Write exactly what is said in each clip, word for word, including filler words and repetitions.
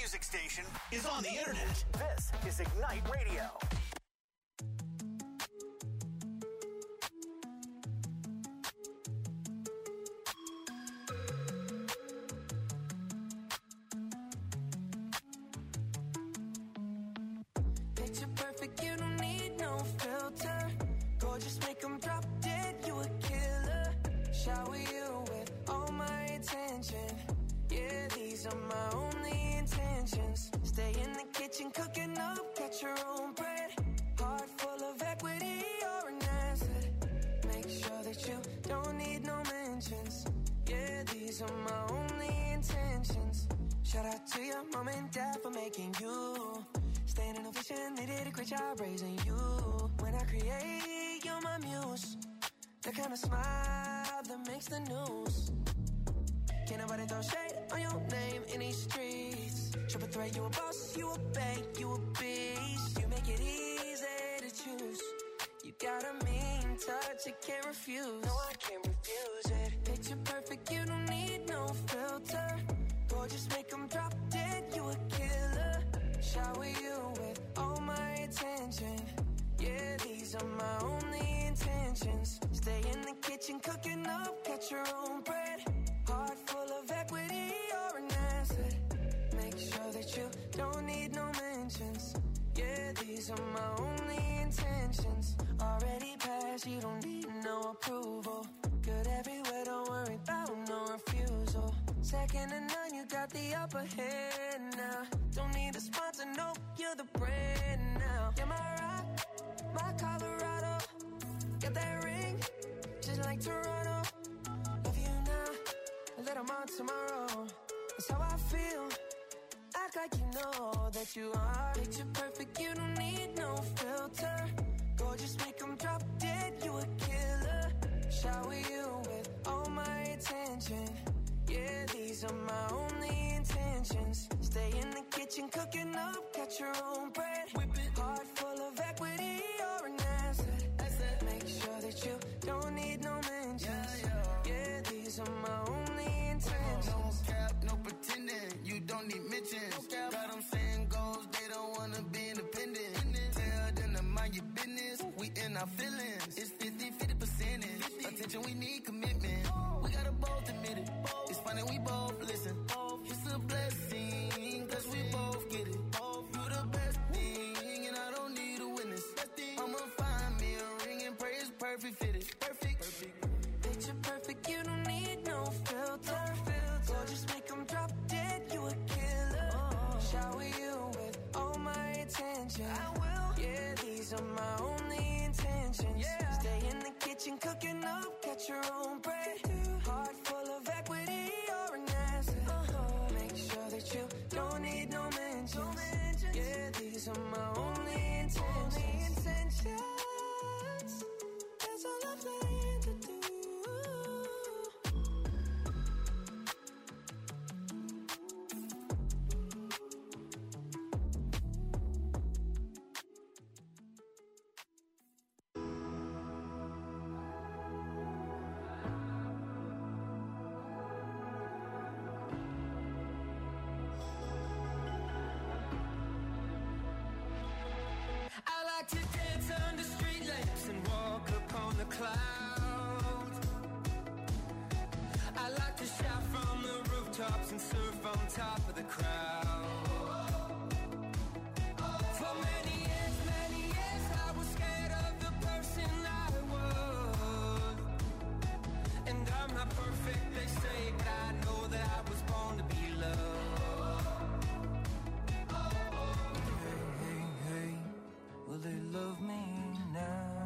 music station is on the internet. This is Ignite Radio. Picture perfect, you don't need no filter. Gorgeous, make them drop dead, you a killer. Shower you with all my attention. Yeah, these are my only intentions. Stay in the kitchen, cooking up, catch your own bread. Heart full of equity, you're an asset. Make sure that you don't need no mentions. Yeah, these are my only intentions. Shout out to your mom and dad for making you. Standing ovation, they did a great job raising you. When I create, you're my muse. The kind of smile that makes the news. Can't nobody throw shade on your name in these streets. Triple threat, you a boss, you a bank, you a beast. You make it easy to choose. You got a mean touch, I can't refuse. No, I can't refuse it. Picture perfect, you don't need no filter. Gorgeous, make them drop dead, you a killer. Shower you with all my attention. Yeah, these are my only intentions. Stay in the kitchen, cooking up, catch your own bread. Heart full of equity, you're an asset. Make sure that you don't need no mentions. Yeah, these are my only intentions. Already passed, you don't need no approval. Good everywhere, don't worry about no refusal. Second to none, you got the upper hand now. Don't need a sponsor, no, you're the brand now. You're my rock, my Colorado. Got that ring, just like Toronto. Love you now, and let them on tomorrow. That's how I feel. Act like you know that you are. Picture perfect, you don't need no filter. Gorgeous, make them drop dead, you a killer. Shower you with all my attention. Yeah, these are my only intentions. Stay in the kitchen, cooking up, catch your own bread. Whip it. Heart full of equity, you're an asset. asset. Make sure that you don't need no mentions. Yeah, yeah. Yeah, these are my only intentions. No cap, no pretending, you don't need mentions. No got them saying goals, they don't wanna be independent. Tell them to mind your business, we in our feelings. It's fifty, fifty percentage. Attention, we need commitment. We gotta both admit it. It's funny, we both listen. It's a blessing, cause we both get it. You the best thing, and I don't need a witness. I'ma find me a ring and pray it's perfect fitted. Perfect. Perfect. Picture perfect, you don't need no filter. Gorgeous, make them drop dead, you a killer. Shower you with all my attention. I will. Yeah, these are my only intentions. Yeah. Stay in the kitchen, cooking up, catch your own bread. Heart full of equity, you're an asset. Uh-huh. Make sure that you don't need no mentions. Yeah, these are my only intentions. Only intentions. That's all I plan to do. I like to dance under street lamps and walk upon the clouds. I like to shout from the rooftops and surf on top of the crowd. For many years, many years, I was scared of the person I was. And I'm not perfect, they say, but I know that I was born to be loved. Hey, hey, hey, will they love me now?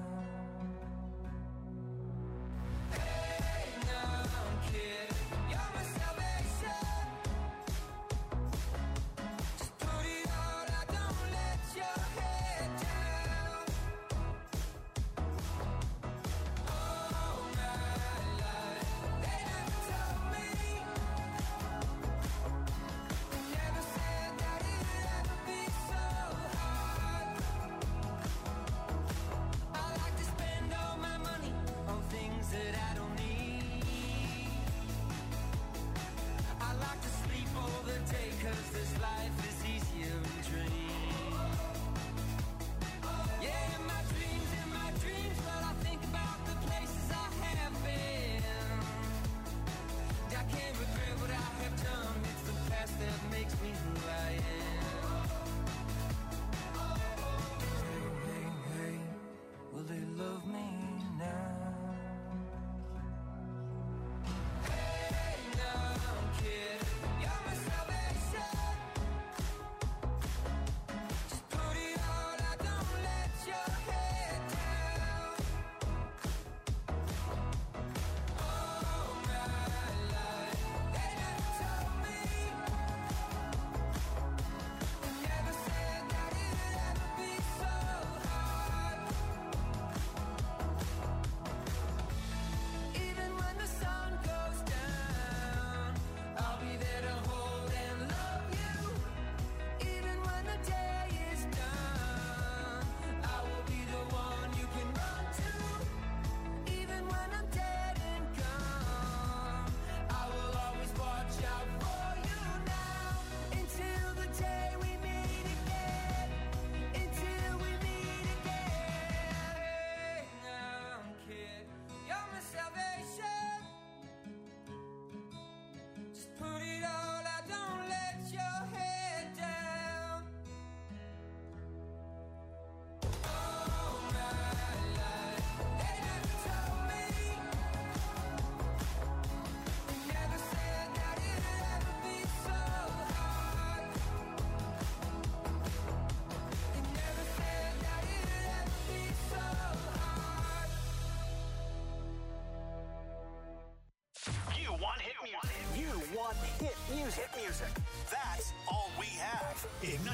Hey, now, kid, you're my salvation.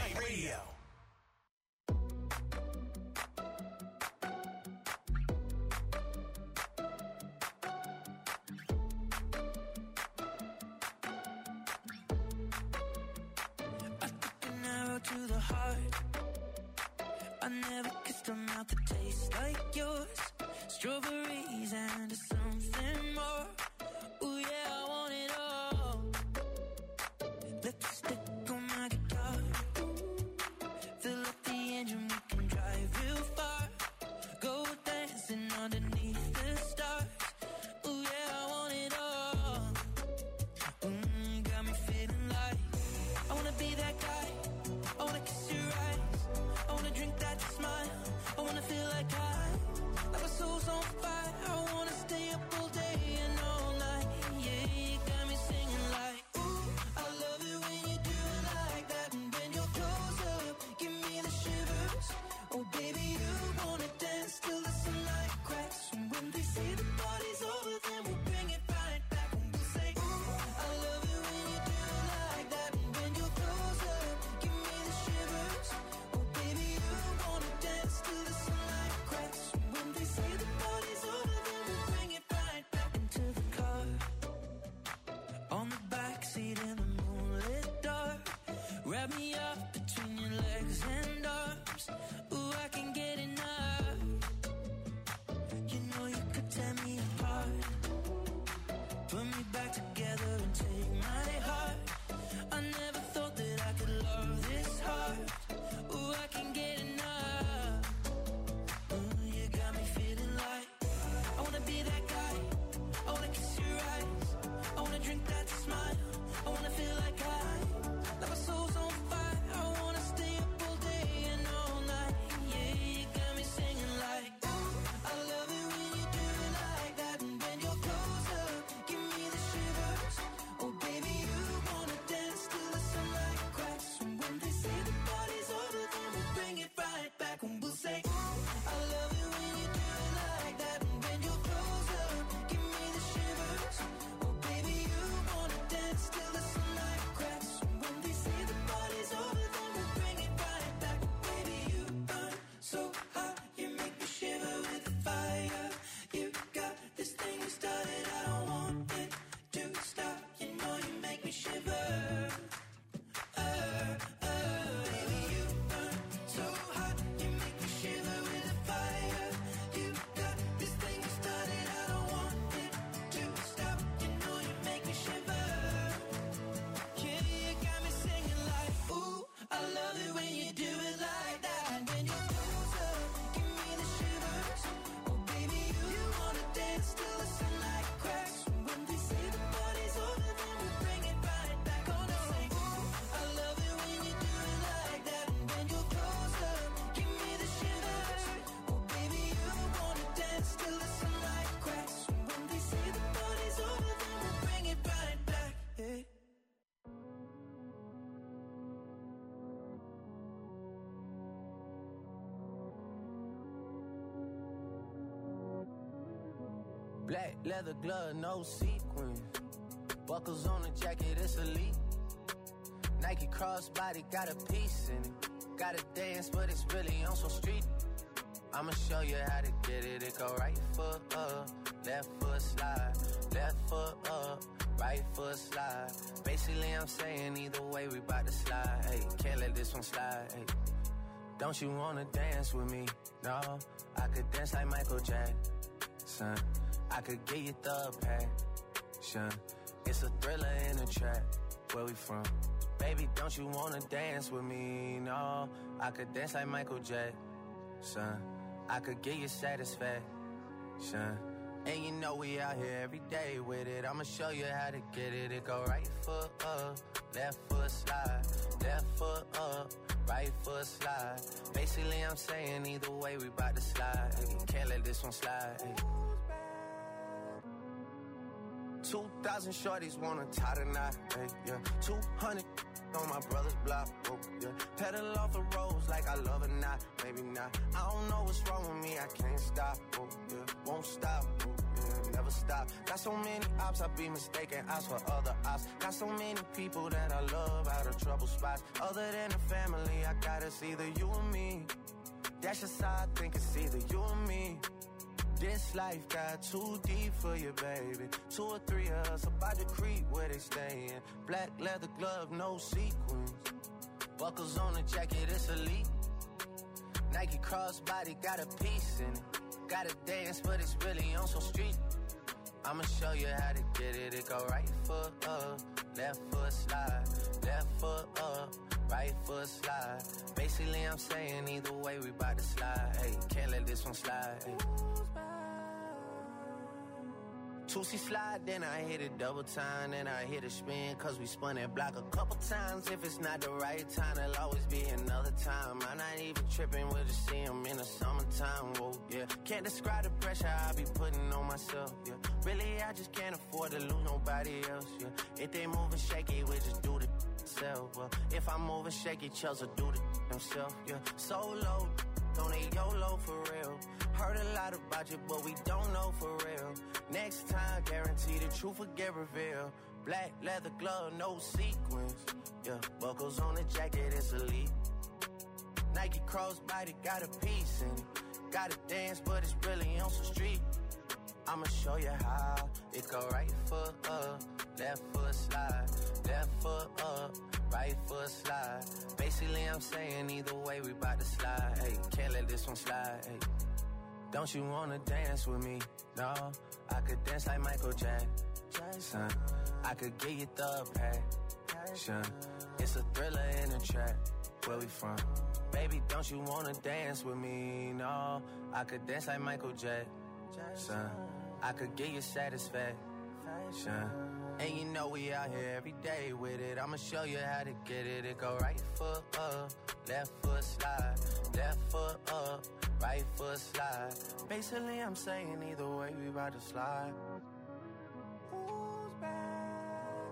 Ignite Radio. To the heart, I never kissed a mouth that tastes like yours. Strawberries and something more. Ooh yeah, I want it all. Lipstick on my guitar. Fill up the engine, we can drive real far. Go dancing underneath the stars. Ooh yeah, I want it all. Mm, got me feeling like I wanna be that guy. I wanna kiss your eyes, I wanna drink that smile, I wanna feel like I, like my soul's on fire, I wanna stay up all day and all night, yeah, you got me singing like, ooh, I love it when you do it like that, and when you're close up, give me the shivers, oh baby, you wanna dance till the sunlight cracks, and when they say the party's over, then we'll bring it right back, and we'll say, ooh, I love it when you do it like that, and when you're close up, give me the shivers, oh baby, you wanna dance till the sunlight cracks, and when they say the party's over, then we'll bring it right back into the car, on the backseat in the moonlit dark, wrap me up between your legs and arms, ooh, I can get enough, you know you could tear me apart, put me back together and take my heart, I never thought that I could love this hard, ooh, I can get enough, ooh, you got me feeling like, I wanna be that guy, I wanna kiss your eyes, I wanna drink that smile, I wanna feel like I, like my soul's on fire, I wanna stay up all day and all night, yeah, you got me singing like, ooh, I love it when you do it like that, and when you're close up, give me the shivers, oh baby, you wanna dance till the sunlight cracks, and when they say the party's over, then we'll bring it right back, and we'll say, ooh, I love it when you do it like that, and when you're close up, give me the shivers, oh baby, you wanna dance till the sunlight cracks, and when they say the party's over, then we'll bring it right back, baby, you burn so hot, you make me shiver with the fire, you got this thing you started, I don't want it to stop, you know you make me shiver, uh, uh, baby, you burn so hot, you make me shiver with the fire, you got this thing you started, I don't want it to stop, you know you make me shiver, yeah, you got me singing like, ooh, I love it when you do it like that, and when you're close up, give me the shivers, oh baby, you wanna dance till the sunlight cracks, and when they say the party's over, then we'll bring it right back, gonna say, ooh, I love it when you do it like that, and when you're close up, give me the shivers, oh baby, you wanna dance till the sunlight cracks, and when they say the party's over, then we'll bring it right back, hey. Black leather glove, no sequins. Buckles on the jacket, it's elite. Nike crossbody, got a piece in it. Gotta dance, but it's really on some street. I'ma show you how to get it. It go right foot up, left foot slide. Left foot up, right foot slide. Basically, I'm saying either way, we bout to slide. Hey, can't let this one slide. Hey. Don't you wanna dance with me? No, I could dance like Michael Jackson. I could get you the passion. It's a thriller in a trap. Where we from? Baby, don't you wanna dance with me? No, I could dance like Michael Jackson. I could get you satisfaction. And you know we out here every day with it. I'ma show you how to get it. It go right foot up, left foot slide. Left foot up, right foot slide. Basically, I'm saying either way, we bout to slide. Hey, can't let this one slide. Hey. Two thousand shorties wanna tie the knot, hey, yeah. Two hundred on my brother's block, oh, yeah. Pedal off the roads like I love it, not, maybe not. I don't know what's wrong with me, I can't stop, oh, yeah. Won't stop, oh, yeah. Never never stop. Got so many ops, I be mistaken ops for other ops. Got so many people that I love out of trouble spots. Other than the family, I got it's either you or me. That's just how I think it's either you or me. This life got too deep for you, baby. Two or three of us about to creep where they stayin'. Black leather glove, no sequins. Buckles on the jacket, it's elite. Nike crossbody got a piece in it. Gotta dance, but it's really on some street. I'ma show you how to get it. It go right foot up, left foot slide. Left foot up, right foot slide. Basically, I'm saying either way, we bout to slide. Hey, can't let this one slide. Hey. two C slide, then I hit it double time, then I hit a spin, cause we spun that block a couple times. If it's not the right time, there'll always be another time. I'm not even tripping, we'll just see him in the summertime, whoa, yeah. Can't describe the pressure I be putting on myself, yeah. Really, I just can't afford to lose nobody else, yeah. If they moving shaky, we just do the self, well. If I'm moving shaky, Chelsea do the himself, yeah. Solo, don't need YOLO for real. Heard a lot about you, but we don't know for real. Next time, guarantee the truth will get revealed. Black leather glove, no sequins. Yeah, buckles on the jacket, it's elite. Nike crossbody got a piece in it. Gotta dance, but it's really on some street. I'ma show you how. It go right foot up, left foot slide. Left foot up, right foot slide. Basically, I'm saying either way, we bout to slide. Hey, can't let this one slide. Hey. Don't you wanna dance with me? No, I could dance like Michael Jackson. I could get you the passion. It's a thriller in a track. Where we from? Baby, don't you wanna dance with me? No, I could dance like Michael Jackson. I could get you satisfaction. And you know we out here every day with it. I'ma show you how to get it. It go right foot up, left foot slide. Left foot up, right foot slide. Basically, I'm saying either way, we about to slide. Who's back?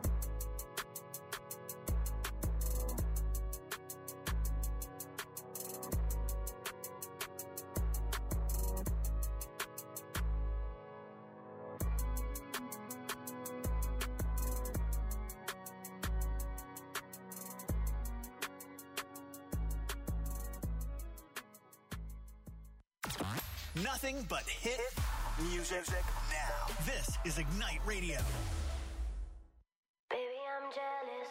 Nothing but hit music now. This is Ignite Radio. Baby, I'm jealous.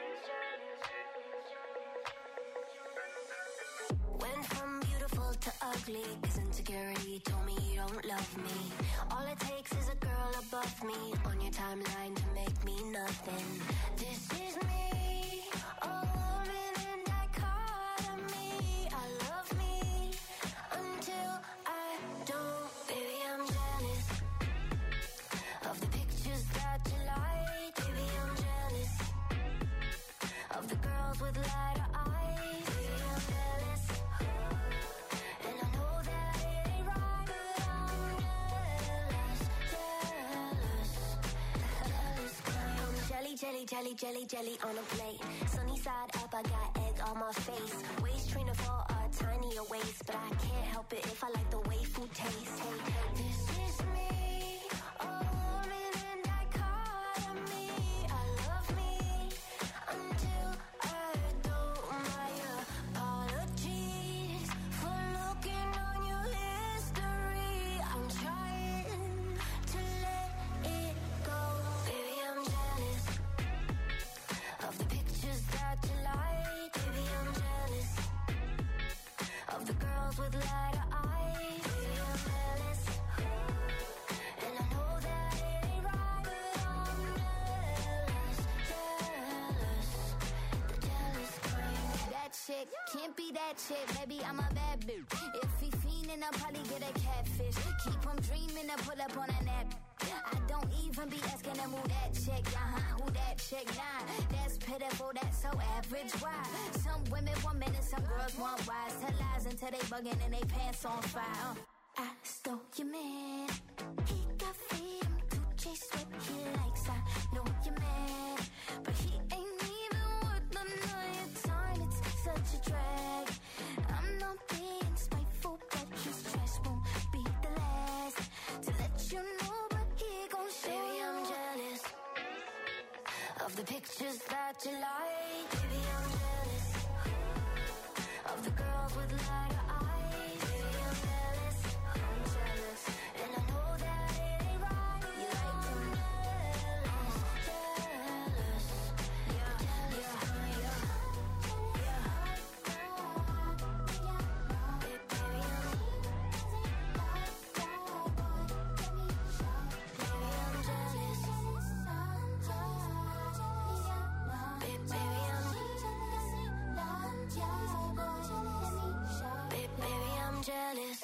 Went from beautiful to ugly, 'cause insecurity told me you don't love me. All it takes is a girl above me on your timeline to make me nothing. This is me, all in a dichotomy. I love me until I don't. Baby, I'm jealous of the pictures that you like. Baby, I'm jealous of the girls with lighter eyes. Baby, I'm jealous, and I know that it ain't right, but I'm jealous, jealous, jealous. I'm jelly, jelly, jelly, jelly, jelly on a plate. Sunny side up, I got egg on my face. Waist trainer for a tinier waist, but I can't help it if I like the way food tastes. Hey, this is me, all in a dichotomy. I love me until I don't. My apologies for looking on your history. I'm trying to let it go. Baby, I'm jealous of the pictures that you like. Baby, I'm jealous of the girls with lighter eyes. Baby, I'm jealous, and I know that it ain't right, but I'm jealous, jealous, the jealous kind. That chick can't be that chick, baby, I'm a bad bitch. If he fiendin', I'll probably get a catfish. Keep him dreamin' to pull up on a nap. I don't even be asking him who that chick, uh-huh, who that chick, nah. That's pitiful, that's so average, why? Some women want men and some girls want wise. Tell lies until they buggin' and they pants on fire. uh. I stole your man, he got freedom to chase what he likes. I know you're mad, but he ain't even worth the night time. It's such a drag. I'm not being spiteful, but his trash won't be the last to let you know. But here the pictures that you like. Baby, I'm jealous of the girls with lighter eyes. Baby, I'm jealous, I'm jealous, and I know that it ain't right. You like them jealous, jealous, yeah, jealous, yeah, yeah, yeah. Baby, baby, I'm baby, I'm jealous. Baby, baby, I'm baby, baby, I'm jealous.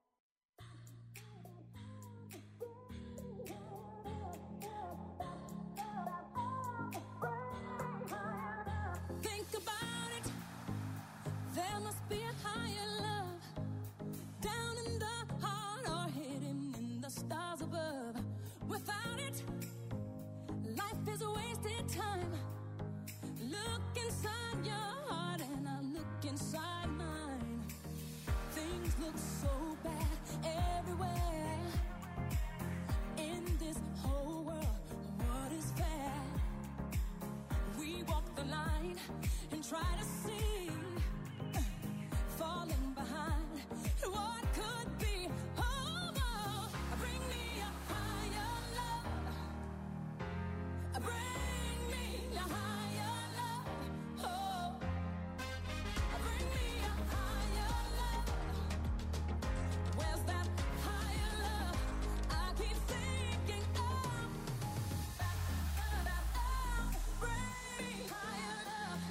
Think about it. There must be a higher love down in the heart or hidden in the stars above. Without it, life is a wasted time. Look inside your heart and I look inside mine. Things look so bad everywhere. In this whole world, what is fair? We walk the line and try to see, falling behind what could be. Oh, oh, bring me a higher love. Bring me a higher love. Oh, bring me a higher love. Where's that higher love? I keep thinking of. Bring me higher love.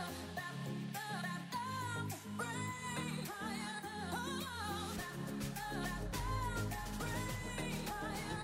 Bring me higher love. Bring me higher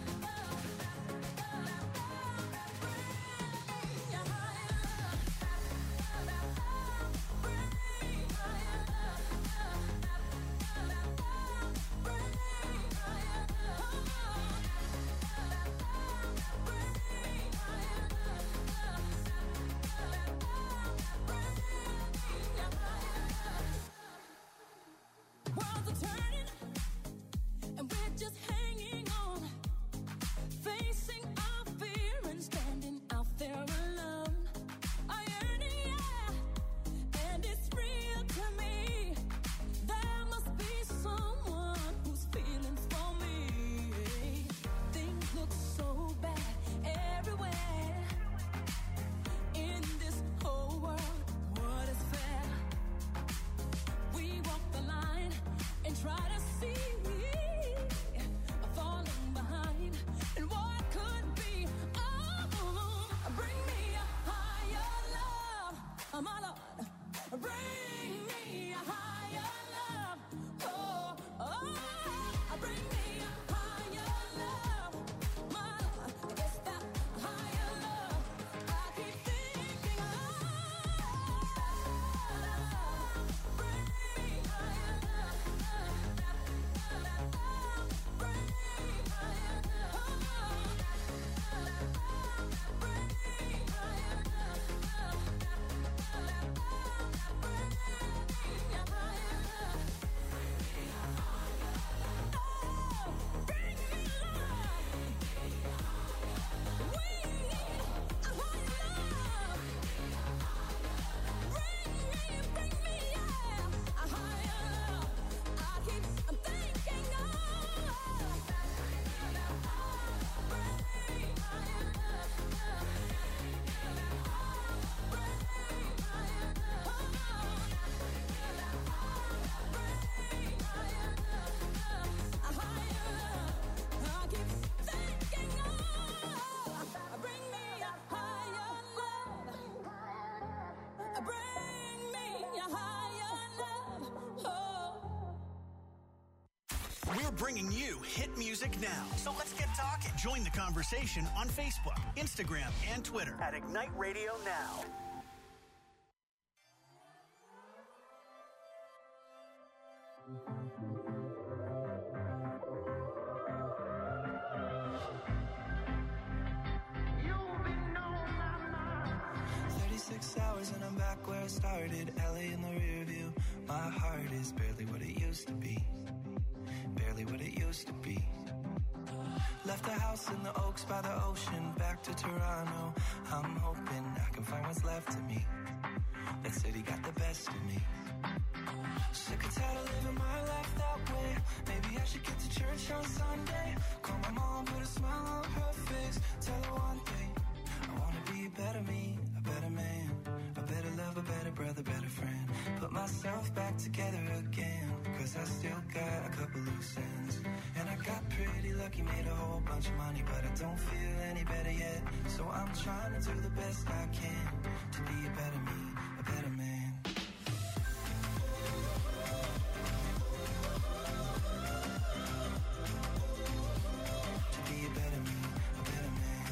Worlds are turning, and we're just hanging on, facing our fear and standing out there alone. I yearn, yeah, and it's real to me. There must be someone who's feeling for me. Things look so bad everywhere. In this whole world, what is fair? We walk the line and try to see, falling behind and what could be. Oh, bring me a higher love, my Lord. Bring me a higher love. Oh, oh, bring me a higher love, my Lord. It's that higher love I keep thinking of. Bring me higher love. Bring me higher love. Bring me higher love. We're bringing you hit music now. So let's get talking. Join the conversation on Facebook, Instagram, and Twitter At Ignite Radio Now. thirty-six hours and I'm back where I started. L A in the rear view. My heart is barely what it used to be. Barely what it used to be. left the house in the Oaks by the ocean, back to Toronto. I'm hoping I can find what's left of me. That city got the best of me. Sick and tired of living my life that way. Maybe I should get to church on Sunday. Call my mom, put a smile on her face. Tell her one thing, I wanna be a better me, a better man, a better lover, better brother, better friend. Put myself back together again, cause I still got a couple loose ends. And I got pretty lucky, made a whole bunch of money, but I don't feel any better yet. So I'm trying to do the best I can to be a better me, a better man. To be a better me, a better man.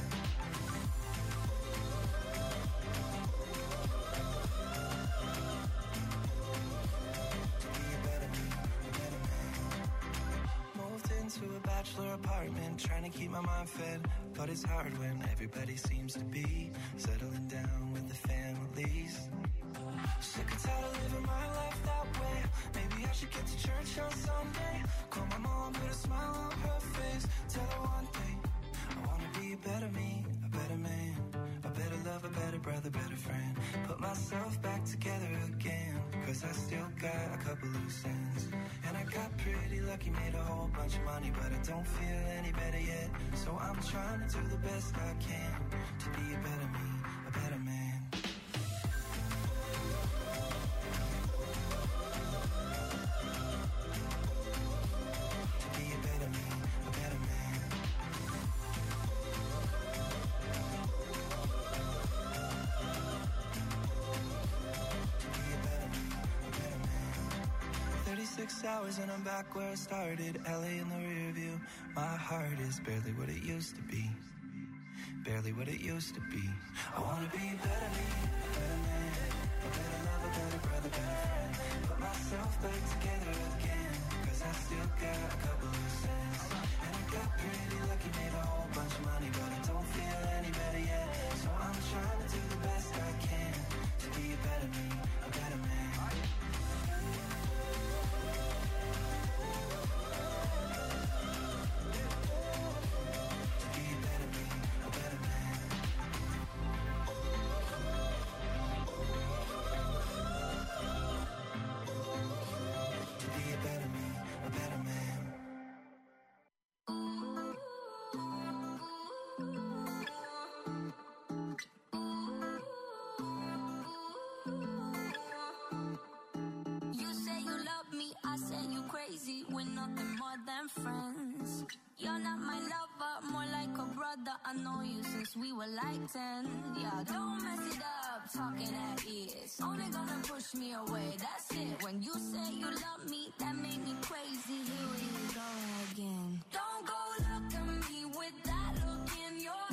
To be a better me, a better man. Moved into a bachelor apartment, trying to keep my mind fed. But it's hard when everybody seems to be settling down with the families. Sick and tired of living my life that way. Maybe I should get to church on Sunday. Call my mom, put a smile on her face. Tell her one thing, I wanna be a better me, a better man, a better lover, better brother, better friend. Put myself back together again, cause I still got a couple loose ends. And I got pretty lucky, made a whole bunch of money, but I don't feel any better yet. So I'm trying to do the best I can to be a better me, a better man. To be a better me, a better man. To be a better me, a better man. thirty-six hours and I'm back where I started, L A in the rear view. My heart is barely what it used to be, barely what it used to be. I wanna be a better me, a better man, a better lover, better brother, better friend. Put myself back together again, cause I still got a couple loose ends. And I got pretty lucky, made a whole bunch of money, but I don't feel any better yet. So I'm trying to do the best I can to be a better me, a better man. We're nothing more than friends. You're not my lover, more like a brother. I know you since we were like ten. Yeah, don't mess it up, talking at ears. Only gonna push me away, that's it. When you say you love me, that made me crazy. Here we go again. Don't go look at me with that look in your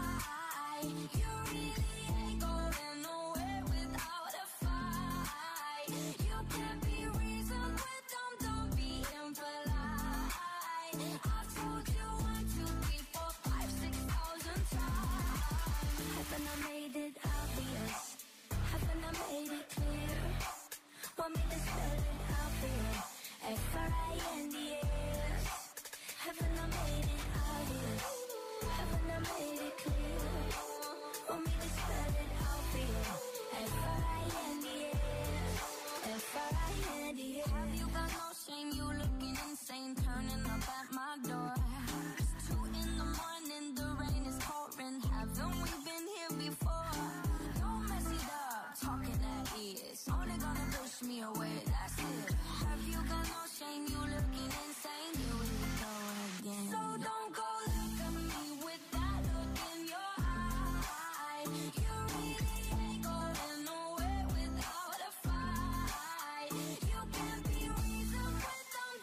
eye. You really ain't going nowhere without a fight. You can't be reasoned with them, don't be impolite. I've told you one, two, three, four, five, six thousand times. Haven't I made it obvious? Haven't I made it clear? Want me to spell it out for you? F R I N D S. Haven't I made it obvious? Haven't I made it clear? Want me to spell it out for you? F R I N D S. F R I N D S. Have you got no shame? You looking insane, turning up at my door. It's two in the morning, the rain is pouring. Haven't we been here before? Don't mess it up, talking at ears. Only gonna push me away, that's it. Have you got no shame? You looking insane, here we go again. So don't go look at me with that look in your eye. You really ain't going nowhere without a fight. You can't be reasoned with them,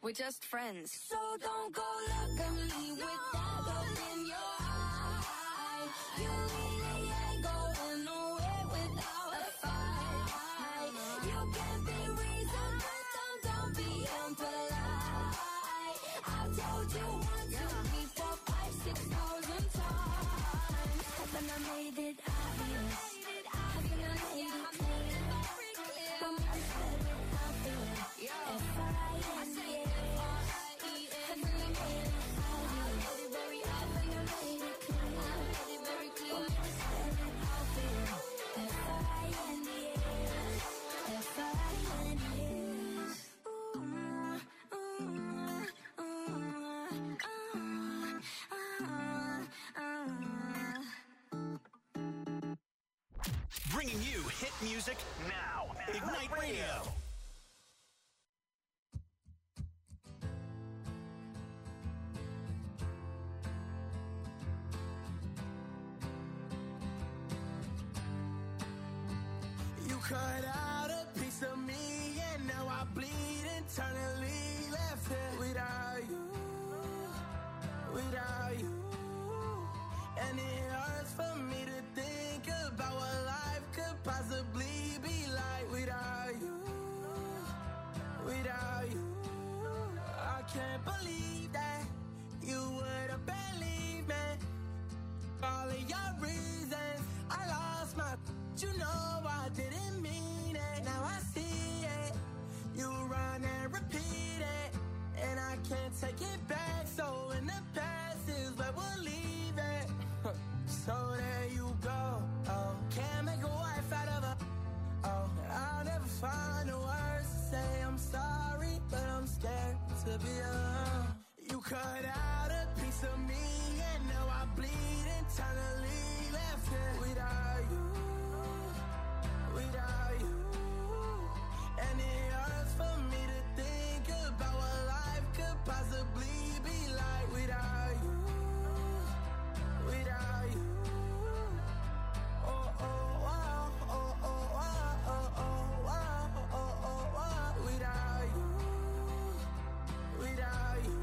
We're just friends. So don't go look at me with that look in your eye. You really ain't going nowhere without a fight. You can be reasoned, but don't, don't be impolite. I've told you one, two, three, four, five, six thousand times. Haven't I made it obvious? Haven't I made it clear? For me to say it, I feel F I N D A. Haven't I made it obvious? Haven't I made it clear? For me to say it, I feel F I N D A. F I N D Bringing you hit music now. Ignite Radio. You cut out a piece of me, and now I bleed internally. Left here without you, without you. And it hurts for me to think about what life could possibly be like without you, without you. I can't believe that you would have believed me. All of your reasons, I lost my. You know I didn't mean it. Now I see it. You run and repeat it, and I can't take it back. So in the past is where we'll leave it. So there you go. Oh, can't make a wife out of her. Oh, I'll never find the words to say I'm sorry, but I'm scared to be alone. You cut out a piece of me, and now I bleed internally. Left here without you, without you. And it hurts for me to think about what life could possibly be like without you, without you. Oh, oh, wow, oh, oh, wow, oh, oh, wow, oh, oh, wow, without you, without you.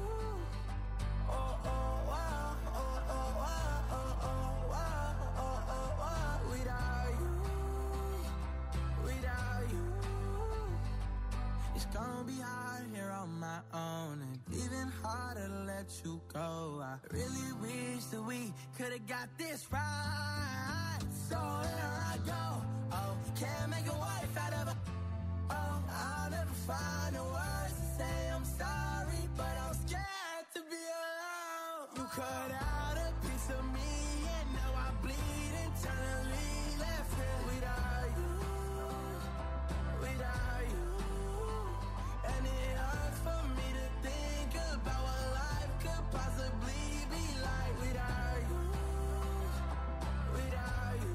Oh, oh, wow, oh, oh, wow, oh, oh, wow, oh, oh, wow, without you, without you. It's gonna be hard here on my own, and even harder to let you go. I really wish that we could've got this right. So here I go. Oh, can't make a wife out of her. Oh, I'll never find the words to say I'm sorry, but I'm scared to be alone. You cut out a piece of me, and now I bleed internally. Left here without you, without you. And it hurts for me to think about what life could possibly be like without you, without you.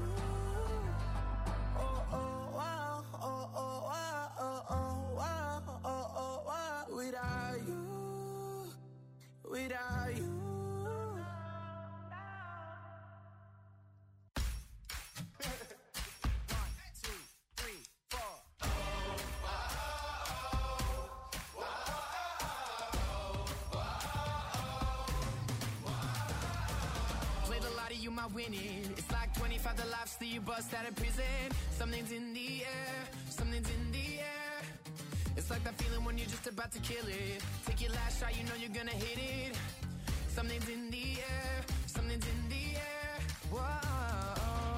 Oh, oh, wow, oh, oh, wow, oh, oh, wow, oh, oh, wow, without you, without you. Play the lottery, you might win it. It's like twenty-five the lives that you bust out of prison. Something's in the air, something's in the air. It's like that feeling when you're just about to kill it. Take your last shot, you know you're gonna hit it. Something's in the air, something's in the air. Whoa.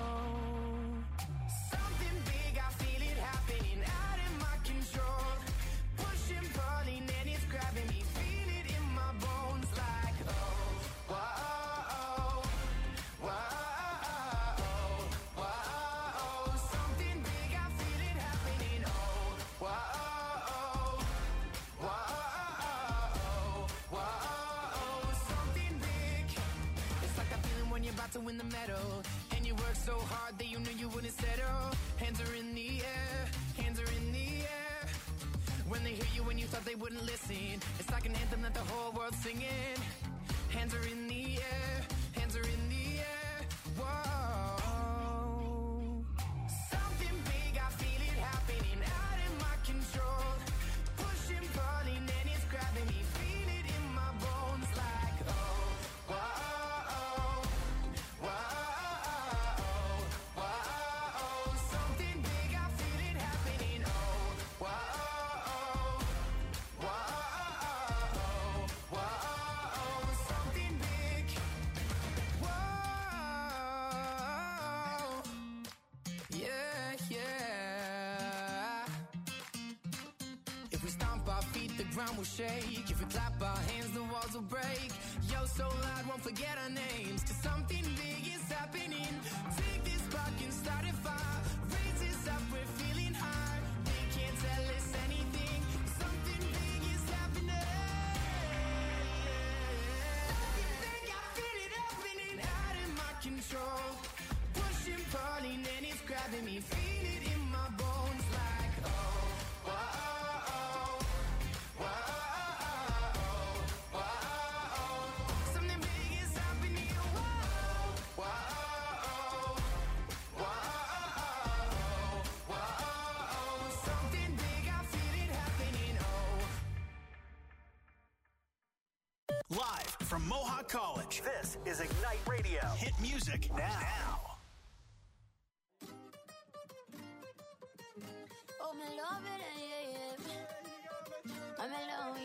Something big, I feel it happening out of my control. Pushing, pulling, and it's grabbing me. Feel it in my bones like, oh, whoa, whoa, whoa. Something big, I feel it happening. Oh, whoa, whoa, whoa. Something big. It's like that feeling when you're about to win the medal, and you work so hard that you knew you wouldn't settle. Hands are in the air, hands are in the air. When they hear you when you thought they wouldn't listen, it's like an anthem that the whole world's singing. Hands are in the air, hands are in the air. Whoa. Something big, I feel it happening out of my control. Pushing, pulling, and it's grabbing. ground will shake. If we clap our hands, the walls will break. Yo, so loud, won't forget our names. 'Cause something big is happening. Take this spark and start a fire. Raise this up, we're feeling high. They can't tell us anything. Something big is happening. Something big, I feel it happening out of my control. Pushing, pulling, and it's grabbing me. Feel it in my bones like, oh, whoa. Live from Mohawk College, this is Ignite Radio. Hit music now. Oh, me love it, yeah, yeah. I'm alone,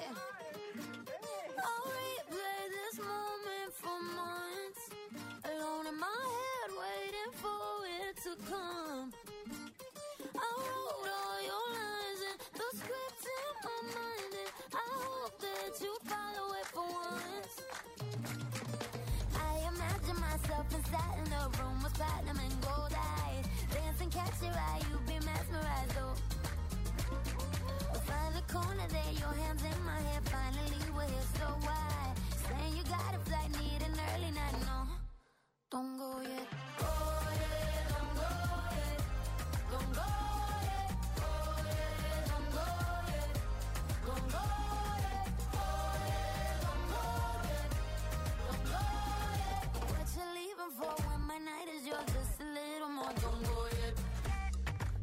yeah. I'll replay this moment for months. Alone in my head, waiting for it to come. I wrote all your lines and the script in my mind, and I hope that you follow it for once. I imagine myself inside in the room with platinum and gold eyes. Dance and catch your eye, you be mesmerized, oh. We'll find the corner there, your hands in my hair. Finally we're here, so why? Saying you got a flight, need an early night, no. Don't go yet. Go yet, don't go yet. Don't go yet. Go yet, don't go yet. Don't go yet. Go yet, don't go yet. Don't go yet. What you leaving for when my night is yours? Just a little more. Don't go yet.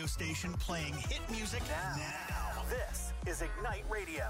station playing hit music now. Now, this is Ignite Radio.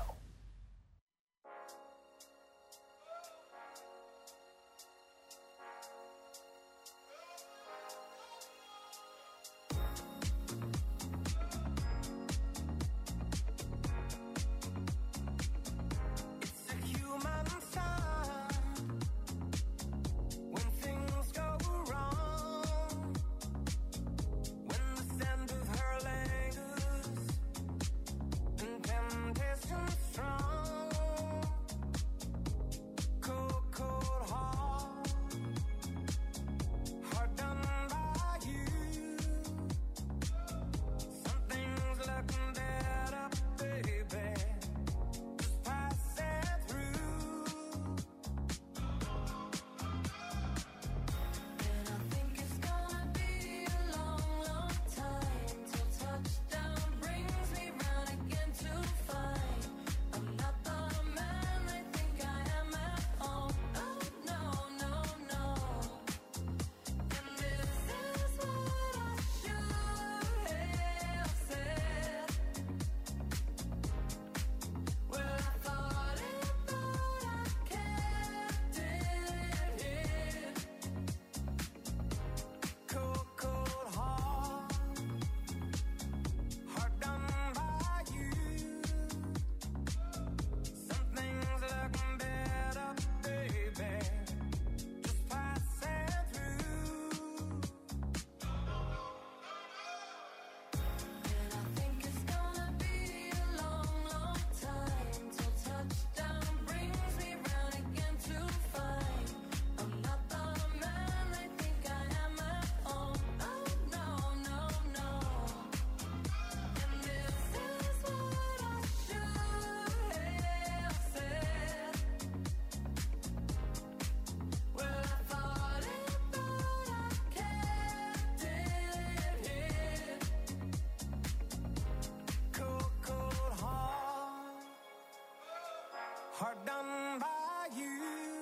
Hard done by you.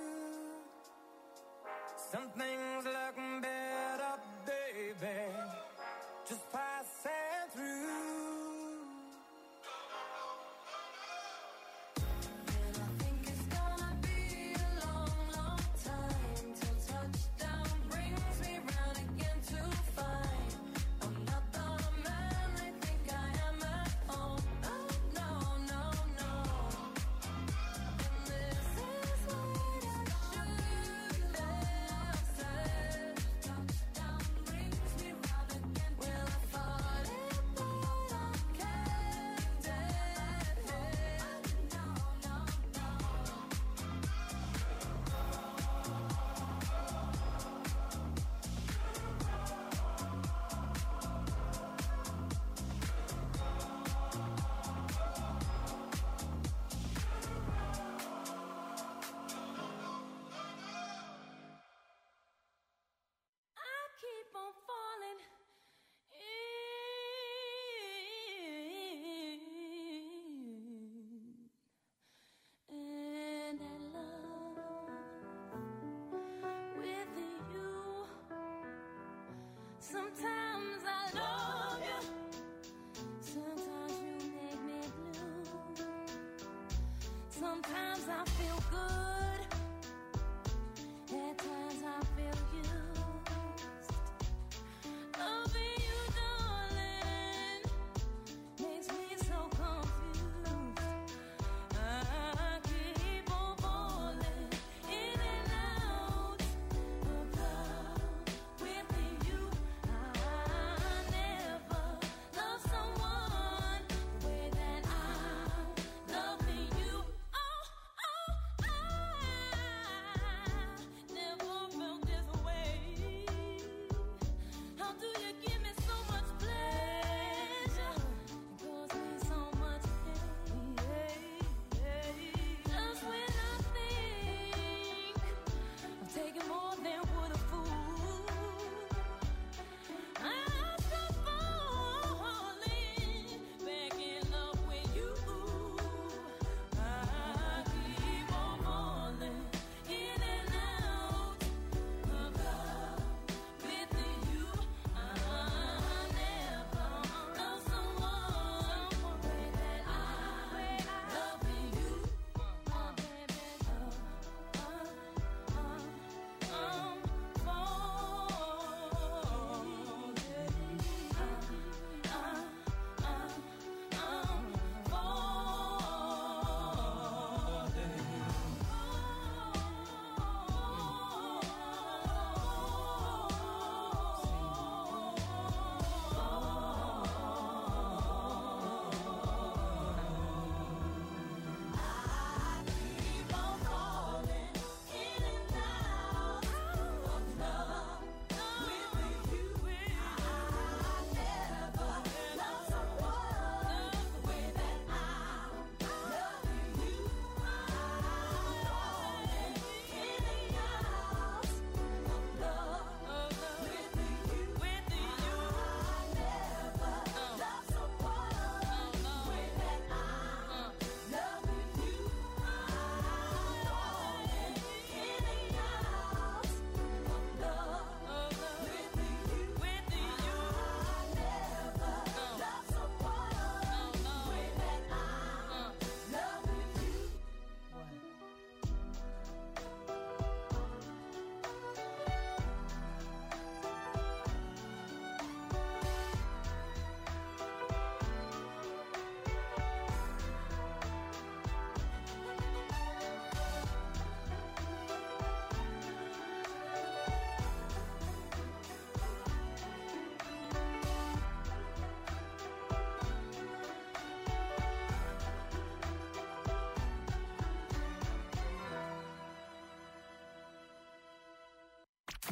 Some things look better, baby, just passing through. And I think it's gonna be a long, long time till touchdown brings me round again to find I'm not the man I think I am at home. Oh, no, no, no. And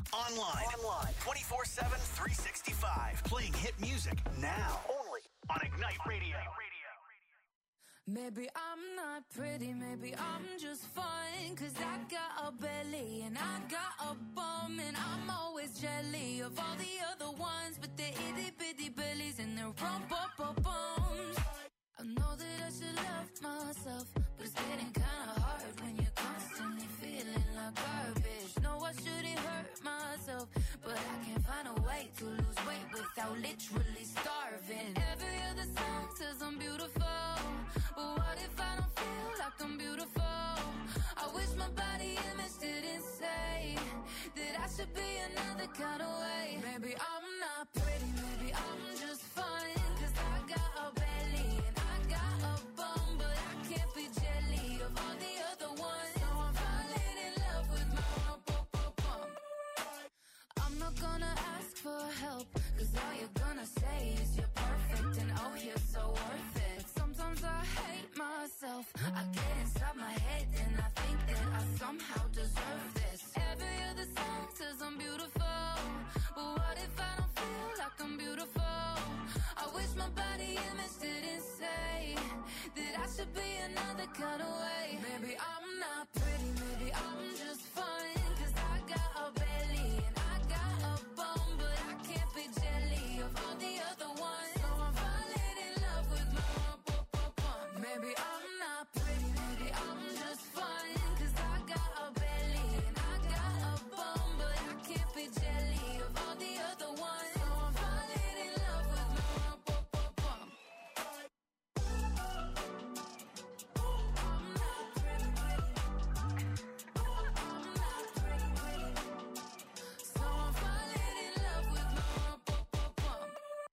Online. Online. twenty-four seven, three sixty-five. Playing hit music now. Only on Ignite Radio. Maybe I'm not pretty, maybe I'm just fine. Cause I got a belly and I got a bum. And I'm always jelly of all the other ones. But they're itty bitty bellies and their rump up up bums. I know that I should love myself, but it's getting kinda hard when you're constantly feeling like garbage. No, I shouldn't hurt myself, but I can't find a way to lose weight without literally starving. Every other song says I'm beautiful, but what if I don't feel like I'm beautiful? I wish my body image didn't say that I should be another kind of way. Maybe I'm not pretty, maybe I'm just fine. Cause I got a belly and I got a bum, but I can't be jelly of all the other ones. So I'm falling in love with my bum, bum, bum, bum. I'm not gonna ask for help, cause all you're gonna say is you're perfect and oh, you're so worth it. Sometimes I hate myself, I get inside my head and I think that I somehow deserve this. Every other song says I'm beautiful, but what if I don't feel like I'm beautiful? I wish my body image didn't say that I should be another kind of way. Maybe I'm not pretty, maybe I'm just fine. Cause I got a belly and I got a bum, but I can't be jelly of all the other ones. So I'm falling in love with my bum, bum, bum, bum. Maybe I'm not pretty, maybe I'm just fine. Cause I got a belly and I got a bum, but I can't be jelly of all the other ones. So I'm falling in love with my bum, bum, bum, bum. I'm not pretty, pretty. I'm not pretty, pretty. So I'm falling in love with my bum, bum, bum, bum.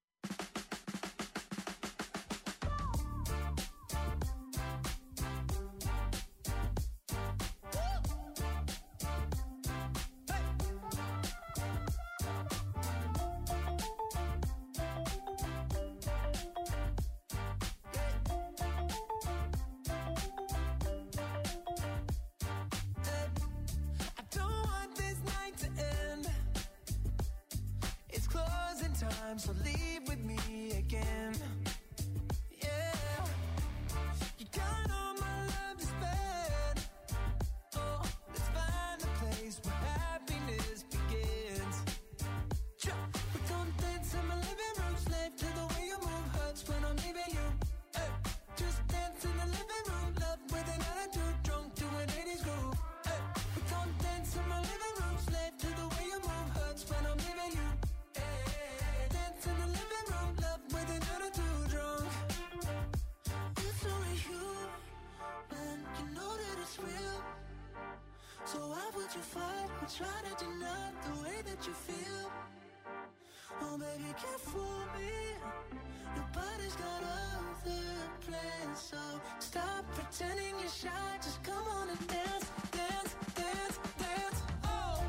I don't want this night to end. It's closing time, so leave with me again. Yeah, you got all my love to spend. Oh, let's find a place where happiness begins. Sure, we gon' dance in my living room, slave to the way you move hurts when I'm leaving you. Hey, just dance in the living room, love with an attitude, drunk to an eighties groove. Hey, we gon' dance in my living room, slave to the way you move hurts when I'm leaving you. Hey, dance in the living room, love with an attitude, drunk. It's only you, man, you know that it's real. So why would you fight or try to deny the way that you feel? Oh, baby, you can't fool me. Your body's got other plans, so stop pretending you're shy. Just come on and dance, dance, dance, dance. Oh.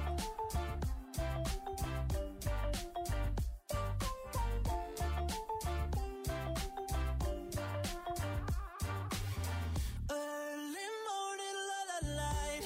Early morning, la la light.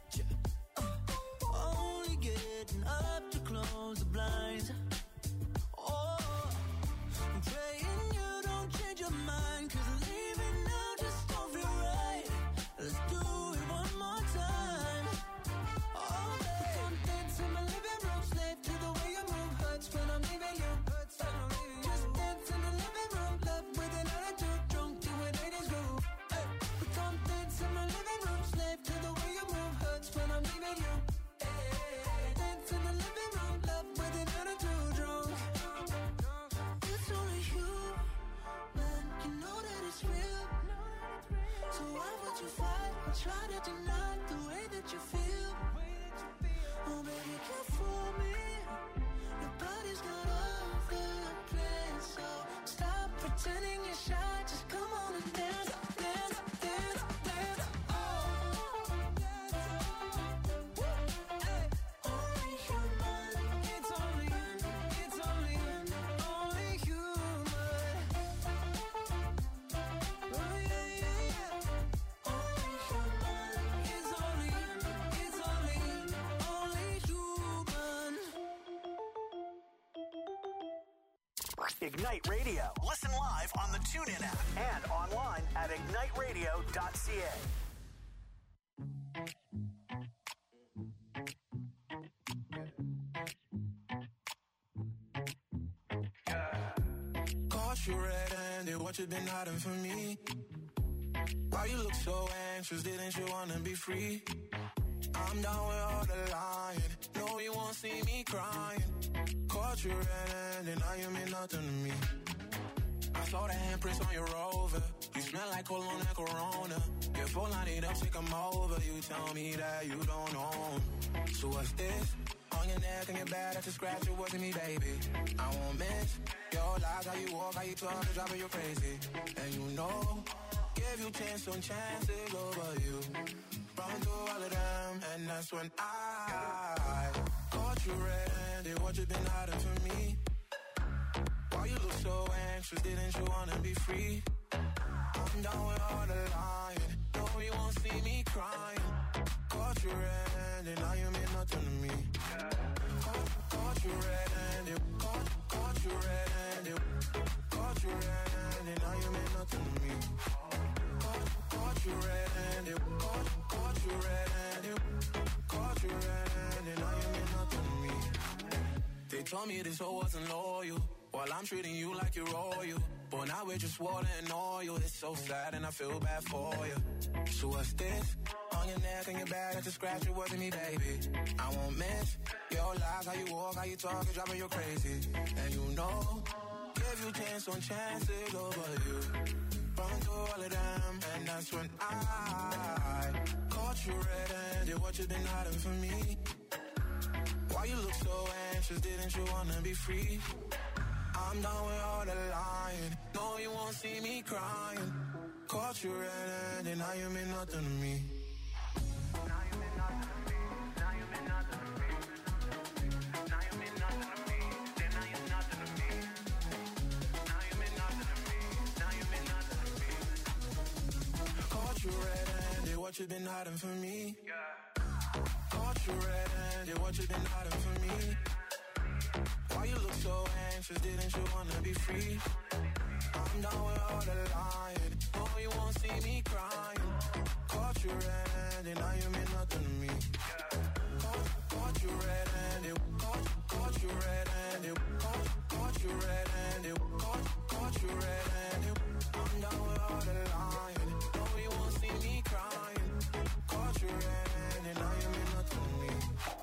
Uh, only getting up to close the blinds. Oh, I'm praying you don't change your mind, cause leaving now just don't feel right. Let's do it one more time. Oh, babe, don't dance in my living room, slave to the way you move hurts when I'm leaving you. Just dance in the living room, love with an attitude, drunk to an eighties groove. Hey, we don't dance in my living room, slave to the way you move hurts when I'm leaving you. Hey, dance in the living room, love with an attitude, drunk. It's only you, man, you know that it's real. So why would you fight or try to deny the way that you feel? Oh, baby, you can't fool me. Your body's got other plans, so stop pretending you're shy. Just come on and dance, dance, dance, dance. Oh, hey, only human. It's only, it's only, only human. Oh yeah, yeah, yeah. Only human. It's only, it's only, only human. Ignite Radio. Listen live on the TuneIn app and online at ignite radio dot c a. Caught you red-handed, what you been hiding from me? Why you look so anxious, didn't you wanna be free? I'm down with all the lying, no you won't see me crying. Caught you red-handed, now you mean nothing to me. I saw the handprints on your Rover, you smell like cologne and Corona. Your phone line it up, say come over, you tell me that you don't own. So what's this? On your neck and your back, that's a scratch, it wasn't me, baby. I won't miss your lies, how you walk, how you talk, it's driving you crazy. And you know, give you chance on chances over you. Run through all of them, and that's when I caught you red-handed, what you been hiding from me? Why you look so anxious, didn't you wanna be free? I'm down with all the lying, no you won't see me crying. Caught you red-handed, now you mean nothing to me. Caught, caught you red-handed, caught, caught you red-handed, caught you red-handed, now you mean nothing to me. Caught, caught you red-handed, caught, caught you red-handed, caught you red-handed, now you mean nothing to me. They told me this hoe wasn't loyal, while I'm treating you like you're royal. But now we're just water and oil. It's so sad and I feel bad for you. So what's this? On your neck and your back, that's a scratch, it wasn't me, baby. I won't miss your lies, how you walk, how you talk, it's driving you crazy. And you know, give you chance on chances over you. Run through all of them, and that's when I caught you red-handed, what you been hiding from me? Why you look so anxious, didn't you wanna be free? I'm done with all the lying, no you won't see me crying. Caught you red-handed, now you mean nothing to me. Now you mean nothing to me, now you mean nothing to me. Now you mean nothing to me, then now you're nothing to me. Now you mean nothing to me, now you mean nothing to me. Caught you red-handed, what you been hiding from me? Caught you red-handed, what you been hiding from me? Why you look so anxious, didn't you wanna be free? I'm down with all the lying, no you won't see me crying. Caught you red-handed, now you mean nothing to me. Caught, caught you red-handed, caught, caught you red-handed, caught, caught you red-handed, caught, caught you red-handed. I'm down with all the lying, no you won't see me crying. Caught you red-handed, now you mean nothing to me.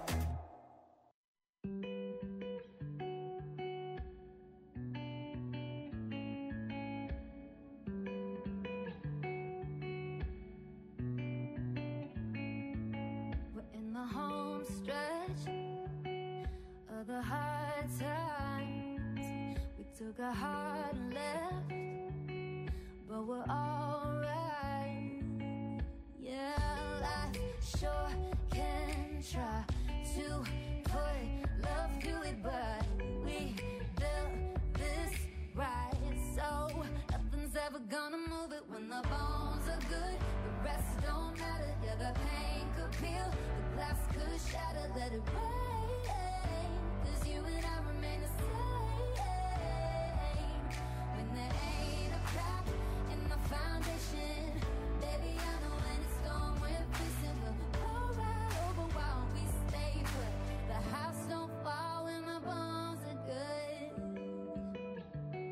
The hard times, we took a hard left, but we're alright. Yeah, life sure can try to put love to it, but we built this right, so nothing's ever gonna move it. When the bones are good, the rest don't matter. Yeah, the pain could peel, the glass could shatter, let it rain. You and I remain the same. When there ain't a crack in the foundation, baby, I know when it's storm we're facing, but we'll ride over while we stay put. The house don't fall when the bones are good.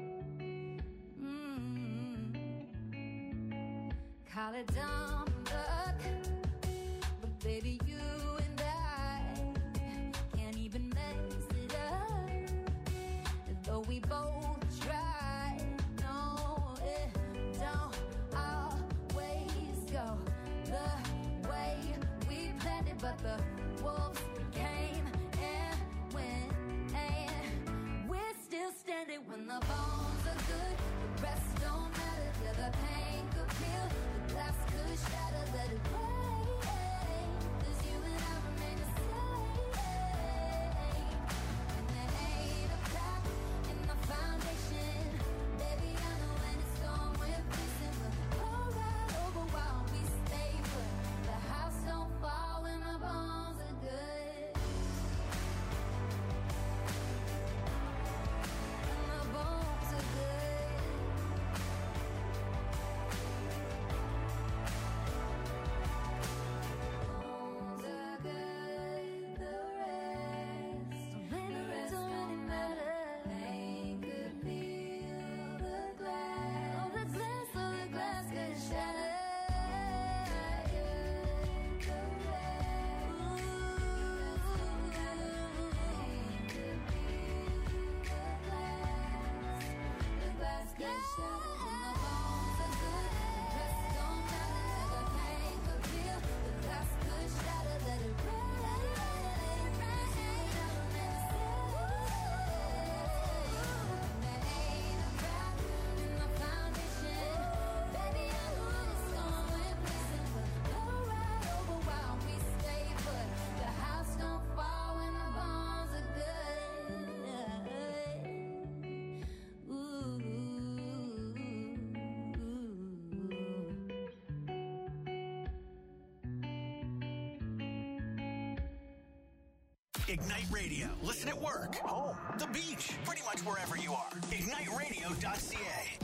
Mm-hmm. Call it dumb luck, but baby, you and I can't even mess it up. Though we both try, no, it don't always go the way we planned it, but the wolves came and went, and we're still standing. When the bones are good, the rest don't matter. Yeah, the pain could peel, the glass could shatter, let it rain. 'Cause you Ignite Radio. Listen at work, home, the beach, pretty much wherever you are. ignite radio dot c a.